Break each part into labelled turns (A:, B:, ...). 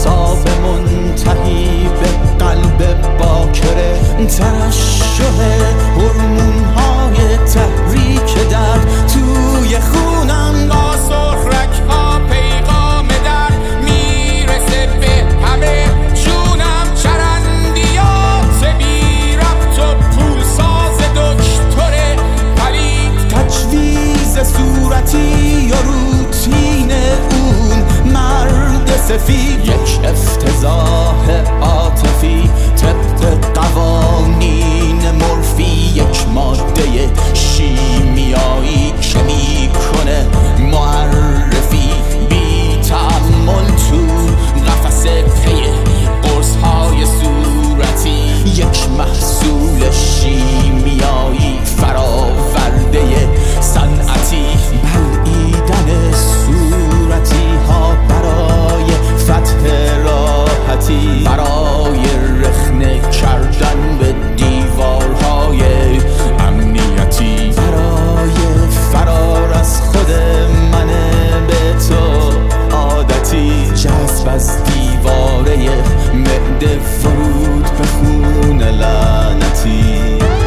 A: اعصاب منتهی به قلب باکره، ترشح هورمون‌های تحریک درد توی خونم، با سرخرک‌ها پیغام درد میرسه به همه جونم. چرندیات بی ربط و پولساز دکتره پلید، تجویز صورتی یا روتین اون مرد سفید، یک افتضاح عاطفی طبق قوانین مرفی، یک ماده شیمیایی که میکنه معرفی بی تأمل تو قفس پی قرص‌های صورتی، یک محصول شیمیایی فراورده صنعتی، بلعیدن صورتی ها برای فتح راحتی، برای رخنه کردن به دیوارهای امنیتی، برای فرار از خود من به تو عادتی، جذب از دیواره معده، ورود به خون لعنتی.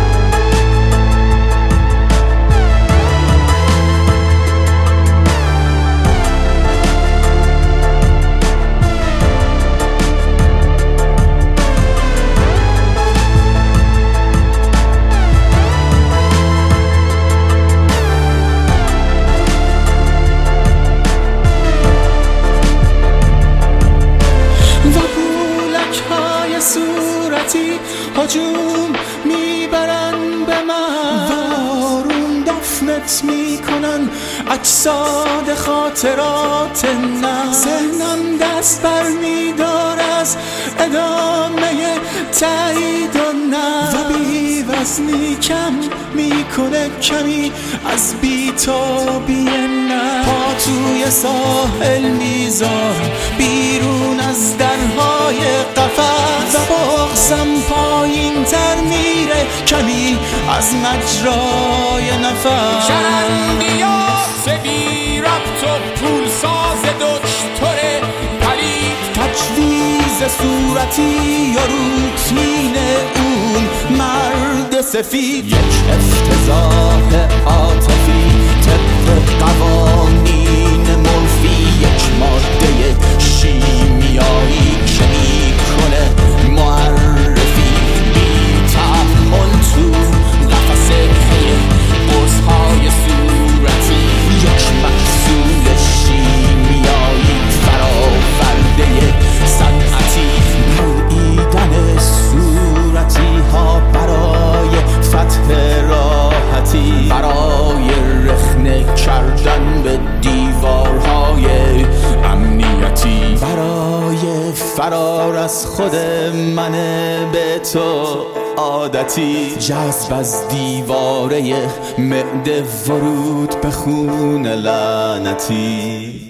A: صورتی هجوم میبرن به من، وارون دفنت میکنن اجساد خاطرات نه، ذهنم دست بر میدار از ادامه تایید و نه، و بی وزنی کم میکنه کمی از بیتابی نه، پا توی ساحل میذار بیرون از درهای قفس، و بغزم پایین تر میره کمی از مجرای نفس. چرندیات بی ربط و پولساز دکتره پلید، تجویز صورتی یا روتین اون مرد سفید، یک افتضاح عاطفی طبق قوانین مرفی، یک ماده شیمیایی که میکنه معرفی بی تأمل تو قفس پی قرص‌های صورتی، یک محصول شیمیایی فراورده صنعتی، بلعیدن صورتی ها برای فتح راحتی، برای رخنه کردن به دیوارهای امنیتی، برای فرار از خود من به تو عادتی، جذب از دیواره معده، ورود به خون لعنتی.